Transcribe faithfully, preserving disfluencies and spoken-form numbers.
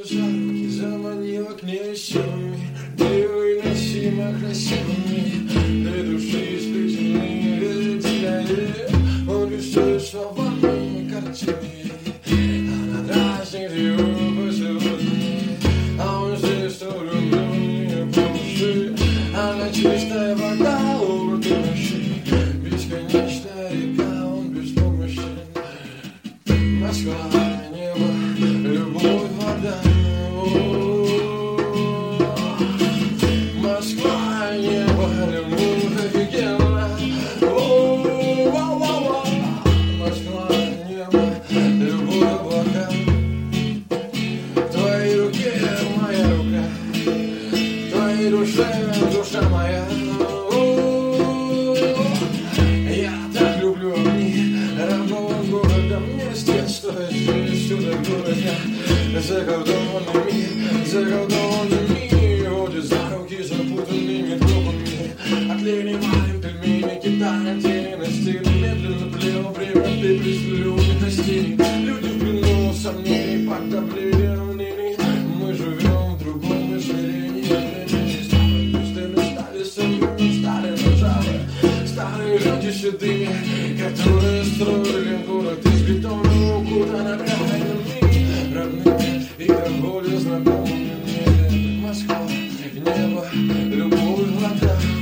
за руки заманила к ней силами, невыносимо красивыми, для души сплетены детали. Он рисует словами картины, она дразнит его поцелуями, а он здесь то влюбленный по уши. Она чистая вода, улыбки ночи, бесконечная река, он беспомощен. Москва, небо, любовь, вода. Москва, небо, любовь, офигенно. Москва, небо, любовь, облака. В твоей руке моя рука, в твоей душе душа моя. Я так люблю огни родного города, мне с детства здесь всюду в городе. Заколдованный мир, заколдованный мир, водит за руки запутанными тропами. Отливаем пельмени, кидая тени на стены, медленно плел время, ты прислюбил гостей. Люди в плену сомнений под давлением мнений. Мы живем в другом измерении времени. Старые пустыми стали самими, стали ржавые, старые люди седыми, которые строили город из бетонного укута на каменными, родными и до боли знакомыми мне. Москва, небо, любовь, вода.